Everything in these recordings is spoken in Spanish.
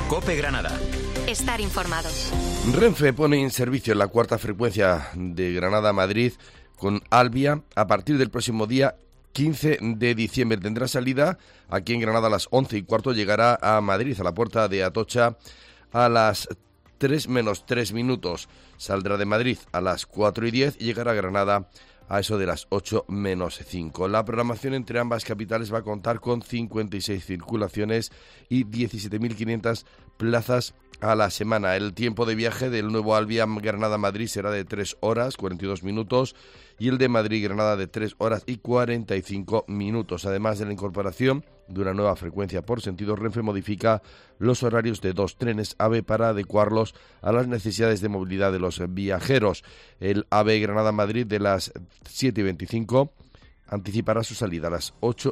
COPE Granada. Estar informado. Renfe pone en servicio la cuarta frecuencia de Granada a Madrid con Alvia a partir del próximo día 15 de diciembre. Tendrá salida aquí en Granada a las 11:15, llegará a Madrid, a la puerta de Atocha, a las 3 menos 3 minutos. Saldrá de Madrid a las 4:10 y llegará a Granada a eso de las 8 menos 5. La programación entre ambas capitales va a contar con 56 circulaciones y 17.500 plazas a la semana. El tiempo de viaje del nuevo Alvia Granada-Madrid será de 3 horas 42 minutos y el de Madrid-Granada de 3 horas y 45 minutos. Además de la incorporación de una nueva frecuencia por sentido, Renfe modifica los horarios de 2 trenes AVE para adecuarlos a las necesidades de movilidad de los viajeros. El AVE Granada-Madrid de las 7:25 anticipará su salida a las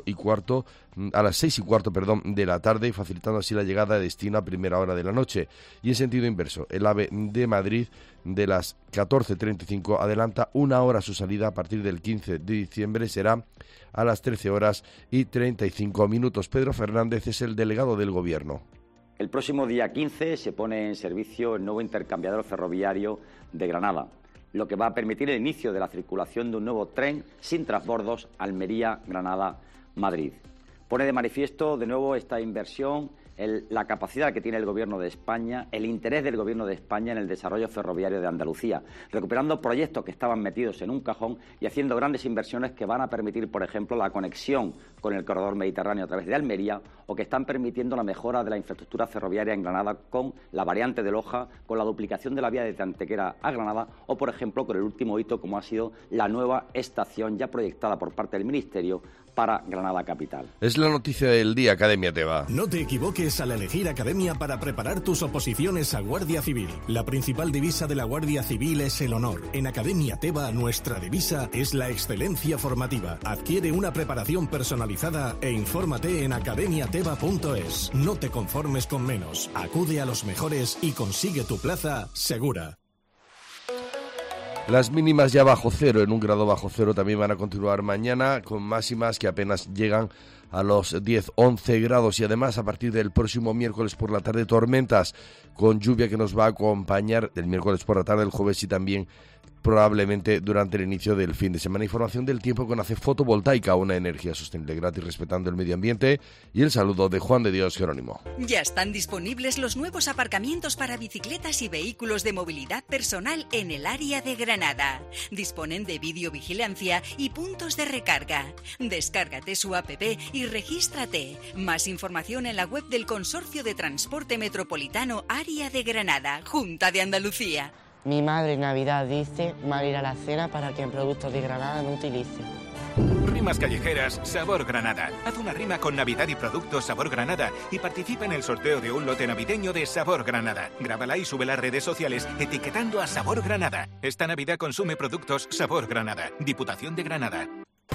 6:15 de la tarde, facilitando así la llegada de destino a primera hora de la noche. Y en sentido inverso, el AVE de Madrid de las 14:35 adelanta una hora su salida a partir del 15 de diciembre, será a las 13 horas y 35 minutos. Pedro Fernández es el delegado del Gobierno. El próximo día 15 se pone en servicio el nuevo intercambiador ferroviario de Granada, lo que va a permitir el inicio de la circulación de un nuevo tren sin transbordos Almería-Granada-Madrid. Pone de manifiesto de nuevo esta inversión, la capacidad que tiene el Gobierno de España, el interés del Gobierno de España en el desarrollo ferroviario de Andalucía, recuperando proyectos que estaban metidos en un cajón y haciendo grandes inversiones que van a permitir, por ejemplo, la conexión con el corredor mediterráneo a través de Almería, o que están permitiendo la mejora de la infraestructura ferroviaria en Granada con la variante de Loja, con la duplicación de la vía de Antequera a Granada, o, por ejemplo, con el último hito como ha sido la nueva estación ya proyectada por parte del Ministerio para Granada Capital. Es la noticia del día, Academia Teba. No te equivoques al elegir Academia para preparar tus oposiciones a Guardia Civil. La principal divisa de la Guardia Civil es el honor. En Academia Teba, nuestra divisa es la excelencia formativa. Adquiere una preparación personalizada e infórmate en academiateba.es. No te conformes con menos. Acude a los mejores y consigue tu plaza segura. Las mínimas ya bajo cero, en 1 grado bajo cero, también van a continuar mañana con máximas que apenas llegan a los 10-11 grados y además a partir del próximo miércoles por la tarde tormentas con lluvia que nos va a acompañar el miércoles por la tarde, el jueves y también probablemente durante el inicio del fin de semana. Información del tiempo con ACE Fotovoltaica, una energía sostenible, gratis, respetando el medio ambiente, y el saludo de Juan de Dios Jerónimo. Ya están disponibles los nuevos aparcamientos para bicicletas y vehículos de movilidad personal en el área de Granada. Disponen de videovigilancia y puntos de recarga. Descárgate su app y regístrate. Más información en la web del Consorcio de Transporte Metropolitano Área de Granada, Junta de Andalucía. Mi madre en Navidad dice mal ir a la cena para que en productos de Granada no utilice. Rimas callejeras Sabor Granada. Haz una rima con Navidad y productos Sabor Granada y participa en el sorteo de un lote navideño de Sabor Granada. Grábala y súbela a redes sociales etiquetando a Sabor Granada. Esta Navidad consume productos Sabor Granada. Diputación de Granada.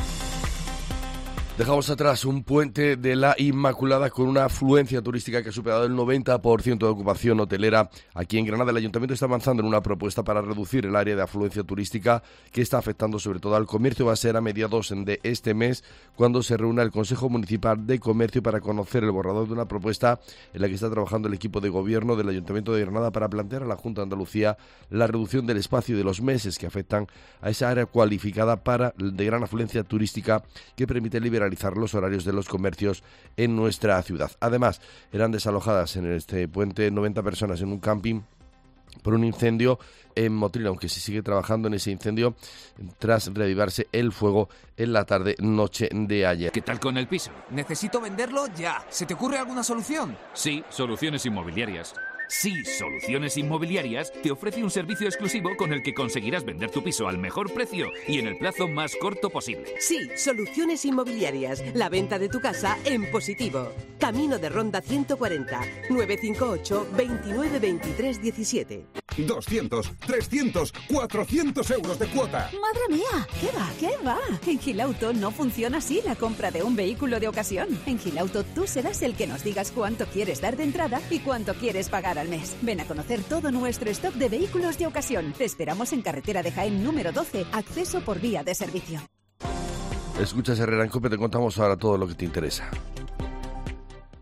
Dejamos atrás un puente de la Inmaculada con una afluencia turística que ha superado el 90% de ocupación hotelera. Aquí en Granada el Ayuntamiento está avanzando en una propuesta para reducir el área de afluencia turística que está afectando sobre todo al comercio. Va a ser a mediados de este mes cuando se reúna el Consejo Municipal de Comercio para conocer el borrador de una propuesta en la que está trabajando el equipo de gobierno del Ayuntamiento de Granada para plantear a la Junta de Andalucía la reducción del espacio y de los meses que afectan a esa área cualificada de gran afluencia turística que permite liberar los horarios de los comercios en nuestra ciudad. Además, eran desalojadas en este puente 90 personas en un camping por un incendio en Motril, aunque se sigue trabajando en ese incendio tras reavivarse el fuego en la tarde-noche de ayer. ¿Qué tal con el piso? Necesito venderlo ya. ¿Se te ocurre alguna solución? Sí, Soluciones Inmobiliarias. Sí, Soluciones Inmobiliarias te ofrece un servicio exclusivo con el que conseguirás vender tu piso al mejor precio y en el plazo más corto posible. Sí, Soluciones Inmobiliarias, la venta de tu casa en positivo. Camino de Ronda 140, 958 29 23 17. 200, 300, 400 euros de cuota. ¡Madre mía! ¿Qué va? En Gilauto no funciona así la compra de un vehículo de ocasión. En Gilauto tú serás el que nos digas cuánto quieres dar de entrada y cuánto quieres pagar al mes. Ven a conocer todo nuestro stock de vehículos de ocasión. Te esperamos en carretera de Jaén número 12, acceso por vía de servicio. Escuchas Herrera en COPE, te contamos ahora todo lo que te interesa.